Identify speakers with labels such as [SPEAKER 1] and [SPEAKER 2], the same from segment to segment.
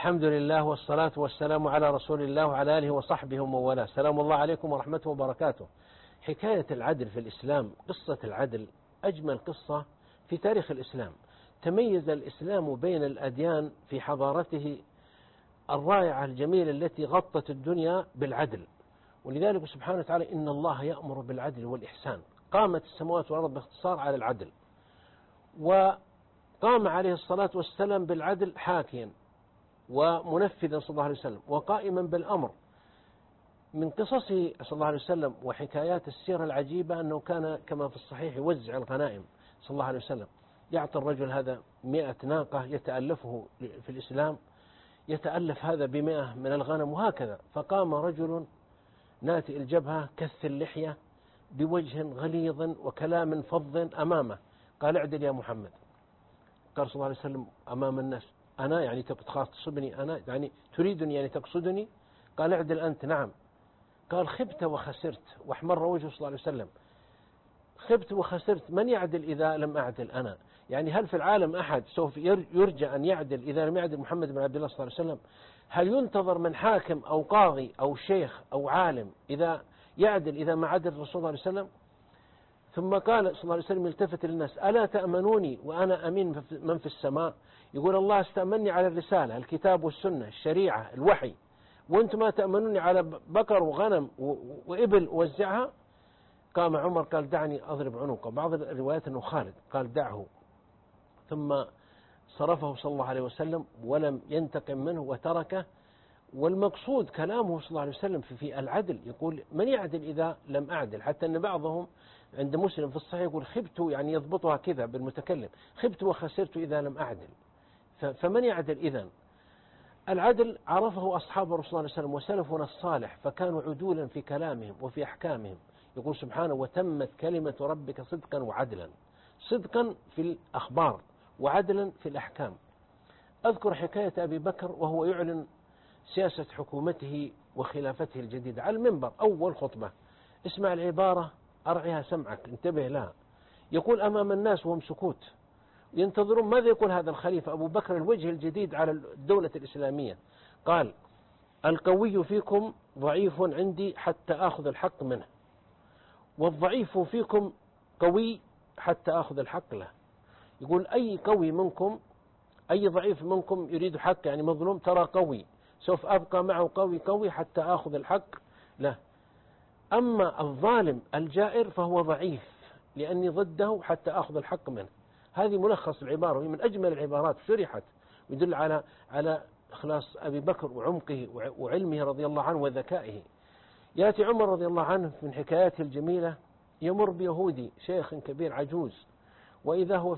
[SPEAKER 1] الحمد لله والصلاة والسلام على رسول الله وعلى آله وصحبه ومن والاه. سلام الله عليكم ورحمته وبركاته. حكاية العدل في الإسلام، قصة العدل أجمل قصة في تاريخ الإسلام. تميز الإسلام بين الأديان في حضارته الرائعة الجميلة التي غطت الدنيا بالعدل، ولذلك سبحانه وتعالى إن الله يأمر بالعدل والإحسان. قامت السماوات والأرض باختصار على العدل، وقام عليه الصلاة والسلام بالعدل حاكيا ومنفذا صلى الله عليه وسلم وقائما بالأمر. من قصصه صلى الله عليه وسلم وحكايات السيرة العجيبة أنه كان كما في الصحيح يوزع الغنائم صلى الله عليه وسلم، يعطي الرجل هذا 100 ناقة يتألفه في الإسلام، يتألف هذا ب100 من الغنم، وهكذا. فقام رجل ناتئ الجبهة كث اللحية بوجه غليظ وكلام فظ أمامه، قال: اعدل يا محمد. قال صلى الله عليه وسلم أمام الناس: أنا يعني تقصدني؟ أنا يعني تريدني يعني تقصدني؟ قال: اعدل أنت. نعم. قال: خبت وخسرت. واحمر وجهه صلى الله عليه وسلم. خبت وخسرت، من يعدل إذا لم أعدل أنا؟ يعني هل في العالم أحد سوف يرجى أن يعدل إذا لم يعدل محمد بن عبد الله صلى الله عليه وسلم؟ هل ينتظر من حاكم أو قاضي أو شيخ أو عالم إذا يعدل إذا ما عدل الرسول صلى الله عليه وسلم؟ ثم قال صلى الله عليه وسلم يلتفت للناس: ألا تأمنوني وأنا أمين من في السماء؟ يقول الله استأمني على الرسالة، الكتاب والسنة، الشريعة، الوحي، وأنتم ما تأمنوني على بقر وغنم وإبل وزعها. قام عمر قال: دعني أضرب عنقه. بعض الروايات أنه خالد قال: دعه. ثم صرفه صلى الله عليه وسلم ولم ينتقم منه وتركه. والمقصود كلامه صلى الله عليه وسلم في العدل، يقول: من يعدل إذا لم أعدل؟ حتى أن بعضهم عند مسلم في الصحيح يقول: خبت، يعني يضبطها كذا بالمتكلم، خبت وخسرت إذا لم أعدل. فمن يعدل إذن؟ العدل عرفه أصحاب الرسول صلى الله عليه وسلم وسلفنا الصالح، فكانوا عدولا في كلامهم وفي أحكامهم. يقول سبحانه: وتمت كلمة ربك صدقا وعدلا. صدقا في الأخبار وعدلا في الأحكام. أذكر حكاية أبي بكر وهو يعلن سياسة حكومته وخلافته الجديدة على المنبر، أول خطبة. اسمع العبارة، أرعها سمعك، انتبه لها. يقول أمام الناس وهم سكوت ينتظرون ماذا يقول هذا الخليفة أبو بكر الوجه الجديد على الدولة الإسلامية. قال: القوي فيكم ضعيف عندي حتى أخذ الحق منه، والضعيف فيكم قوي حتى أخذ الحق له. يقول: أي قوي منكم، أي ضعيف منكم يريد حق، يعني مظلوم، ترى قوي، سوف أبقى معه قوي حتى أخذ الحق له. أما الظالم الجائر فهو ضعيف لأني ضده حتى أخذ الحق منه. هذه ملخص العبارة، وهي من أجمل العبارات شرحت، ويدل على إخلاص أبي بكر وعمقه وعلمه رضي الله عنه وذكائه. يأتي عمر رضي الله عنه من حكاياته الجميلة، يمر بيهودي شيخ كبير عجوز، وإذا هو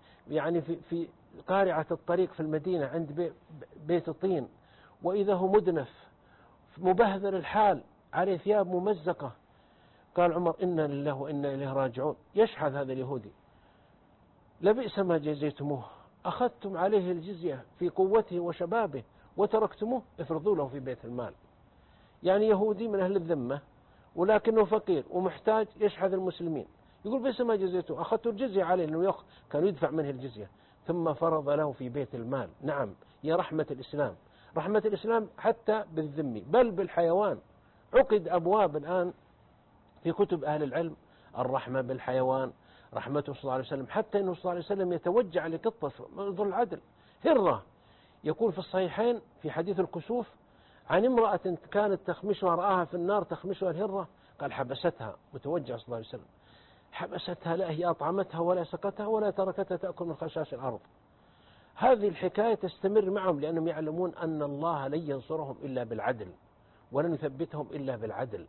[SPEAKER 1] في قارعة الطريق في المدينة عند بيت طين، وإذا هو مدنف مبهذل الحال عليه ثياب ممزقة. قال عمر: إنا لله وإنا إليه راجعون. يشحذ هذا اليهودي: لبئس ما جزيتموه، أخذتم عليه الجزية في قوته وشبابه وتركتموه، افرضوا له في بيت المال. يعني يهودي من أهل الذمة ولكنه فقير ومحتاج، يشحذ المسلمين. يقول: بئس ما جزيتم، أخذتوا الجزية عليه لأنه كان يدفع منه الجزية، ثم فرض له في بيت المال. نعم، يا رحمة الإسلام، رحمة الإسلام حتى بالذمي بل بالحيوان. عقد أبواب الآن في كتب أهل العلم الرحمة بالحيوان، رحمته صلى الله عليه وسلم، حتى أنه صلى الله عليه وسلم يتوجع لقطة، انظر العدل، هرة. يقول في الصحيحين في حديث الكسوف عن امرأة كانت تخمشها، رآها في النار تخمشها الهرة، قال: حبستها، متوجع صلى الله عليه وسلم، حبستها، لا هي أطعمتها ولا سقتها ولا تركتها تأكل من خشاش الأرض. هذه الحكاية تستمر معهم لأنهم يعلمون أن الله لن ينصرهم إلا بالعدل ولن يثبتهم إلا بالعدل.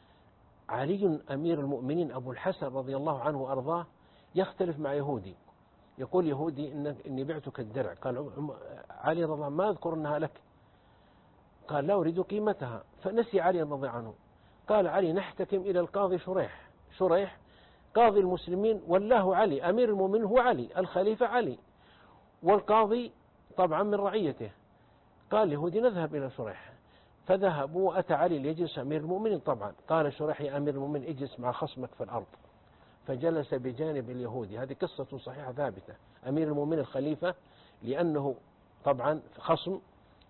[SPEAKER 1] علي أمير المؤمنين أبو الحسن رضي الله عنه وأرضاه يختلف مع يهودي، يقول يهودي: إني بعتك الدرع. قال علي رضي الله عنه: ما أذكر أنها لك. قال: لا أريد قيمتها. فنسي علي رضي الله عنه. قال علي: نحتكم إلى القاضي شريح قاضي المسلمين، والله علي أمير المؤمنين، هو علي الخليفة علي، والقاضي طبعا من رعيته. قال يهودي: نذهب إلى شريح. فذهبوا وأتى علي ليجلس أمير المؤمنين. طبعا قال شريح: يا أمير المؤمنين اجلس مع خصمك في الأرض. فجلس بجانب اليهودي. هذه قصة صحيحة ثابتة. أمير المؤمنين الخليفة لأنه طبعا خصم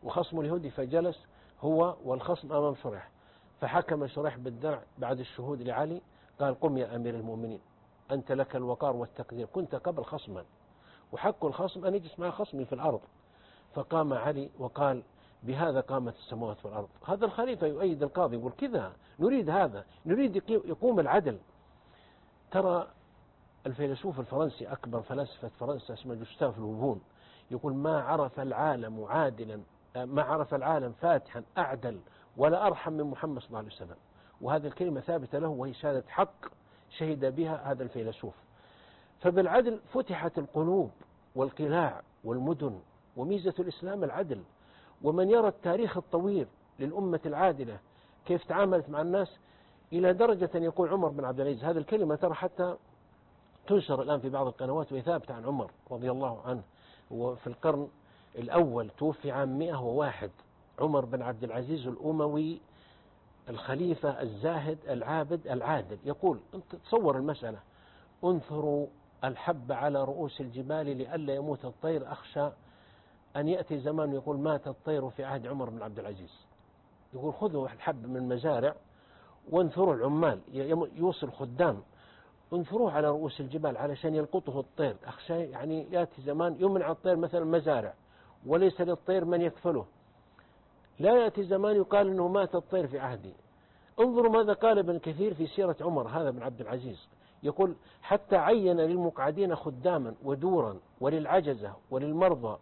[SPEAKER 1] وخصم اليهودي، فجلس هو والخصم أمام شريح، فحكم شريح بالدرع بعد الشهود لعلي، قال قم يا أمير المؤمنين، أنت لك الوقار والتقدير، كنت قبل خصما، وحق الخصم أن يجلس مع خصمي في الأرض. فقام علي وقال بهذا قامت السماوات والأرض. هذا الخليفة يؤيد القاضي، يقول كذا نريد، هذا نريد يقوم العدل. ترى الفيلسوف الفرنسي أكبر فلاسفة فرنسا اسمه جوستاف لوبون يقول ما عرف العالم عادلا، ما عرف العالم فاتحا أعدل ولا أرحم من محمد صلى الله عليه وسلم. وهذه الكلمة ثابتة له، وهي شهادة حق شهد بها هذا الفيلسوف. فبالعدل فتحت القلوب والقلاع والمدن، وميزة الإسلام العدل. ومن يرى التاريخ الطويل للأمة العادلة كيف تعاملت مع الناس، إلى درجة يقول عمر بن عبد العزيز، هذه الكلمة ترى حتى تنشر الآن في بعض القنوات وهي ثابتة عن عمر رضي الله عنه، وفي القرن الأول توفي عام 101، عمر بن عبد العزيز الأموي الخليفة الزاهد العابد العادل، يقول أنت تصور المسألة، انثروا الحب على رؤوس الجبال لئلا يموت الطير، أخشى أن يأتي زمان يقول مات الطير في عهد عمر بن عبد العزيز. يقول خذوا الحب من المزارع وانثروا العمال، يوصل خدام، انثروه على رؤوس الجبال علشان يلقطه الطير، أخشى يعني يأتي زمان يمنع الطير مثلا مزارع وليس للطير من يكفله، لا يأتي زمان يقال أنه مات الطير في عهدي. انظروا ماذا قال ابن كثير في سيرة عمر هذا بن عبد العزيز، يقول حتى عين للمقعدين خداما ودورا وللعجزة وللمرضى،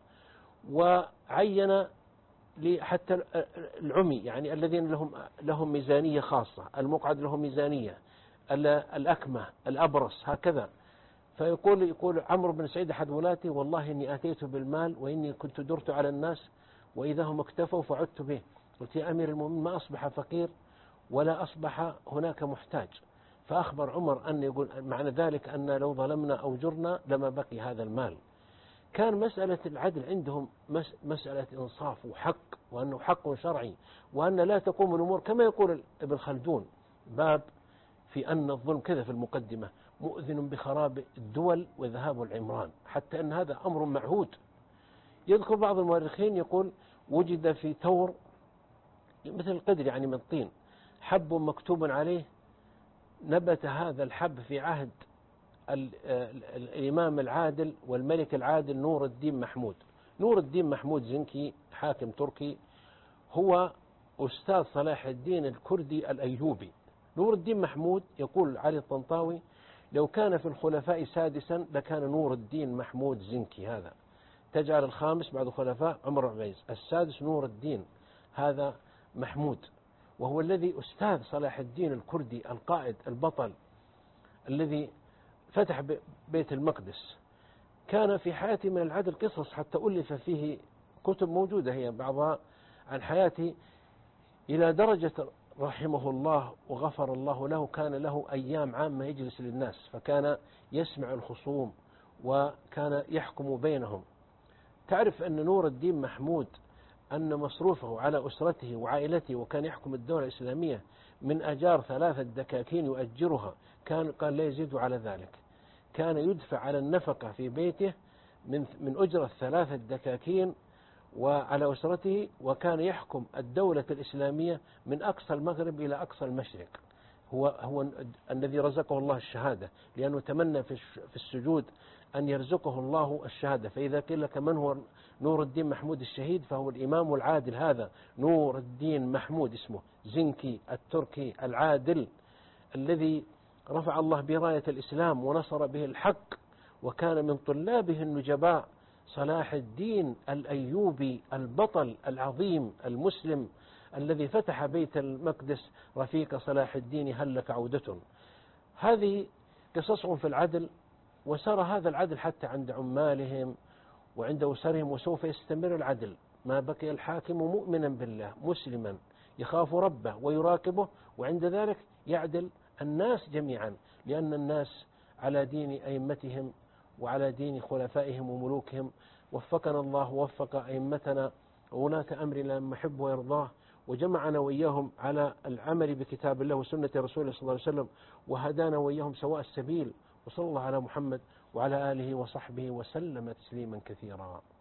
[SPEAKER 1] وعين حتى العمي يعني الذين لهم ميزانية خاصة، المقعد لهم ميزانية، الأكمة الأبرص هكذا. فيقول عمرو بن سعيد أحد ولاته والله إني أتيت بالمال وإني كنت درت على الناس وإذا هم اكتفوا فعدت به. قلت يا أمير المؤمنين ما أصبح فقير ولا أصبح هناك محتاج. فأخبر عمر أن يقول معنى ذلك أن لو ظلمنا أو جرنا لما بقي هذا المال. كان مسألة العدل عندهم مسألة إنصاف وحق، وأنه حق شرعي، وأن لا تقوم الأمور كما يقول ابن خلدون باب في أن الظلم كذا في المقدمة مؤذن بخراب الدول وذهاب العمران، حتى أن هذا أمر معهود. يذكر بعض المؤرخين يقول وجد في ثور مثل القدر يعني من الطين حب مكتوب عليه، نبت هذا الحب في عهد الإمام العادل والملك العادل نور الدين محمود. نور الدين محمود زنكي حاكم تركي، هو أستاذ صلاح الدين الكردي الأيوبي. نور الدين محمود يقول علي الطنطاوي لو كان في الخلفاء سادسا لكان نور الدين محمود زنكي، هذا تجعل الخامس بعد الخلفاء عمر بن عبيس، السادس نور الدين هذا محمود، وهو الذي أستاذ صلاح الدين الكردي القائد البطل الذي فتح بيت المقدس. كان في حياته من العدل قصص حتى ألف فيه كتب موجودة هي بعضها عن حياته، إلى درجة رحمه الله وغفر الله له كان له أيام عامة يجلس للناس، فكان يسمع الخصوم وكان يحكم بينهم. تعرف أن نور الدين محمود أن مصروفه على أسرته وعائلته، وكان يحكم الدولة الإسلامية من أجار 3 دكاكين يؤجرها، قال لا يزيد على ذلك، كان يدفع على النفقة في بيته من أجرة 3 دكاكين وعلى أسرته، وكان يحكم الدولة الإسلامية من أقصى المغرب إلى أقصى المشرق. هو الذي رزقه الله الشهادة، لأنه تمنى في السجود أن يرزقه الله الشهادة. فإذا قيل لك من هو نور الدين محمود الشهيد، فهو الإمام العادل هذا نور الدين محمود اسمه زنكي التركي العادل، الذي رفع الله براية الإسلام ونصر به الحق، وكان من طلابه النجباء صلاح الدين الأيوبي البطل العظيم المسلم الذي فتح بيت المقدس رفيق صلاح الدين هل لك عودة. هذه قصصهم في العدل، وسار هذا العدل حتى عند عمالهم وعند أسرهم، وسوف يستمر العدل ما بقي الحاكم مؤمنا بالله مسلما يخاف ربه ويراقبه، وعند ذلك يعدل الناس جميعا، لأن الناس على دين أئمتهم وعلى دين خلفائهم وملوكهم. وفقنا الله ووفق أئمتنا وولاة أمرنا لما يحب ويرضاه، وجمعنا وإياهم على العمل بكتاب الله وسنة رسوله صلى الله عليه وسلم، وهدانا وإياهم سواء السبيل. وصلى الله على محمد وعلى آله وصحبه وسلم تسليما كثيرا.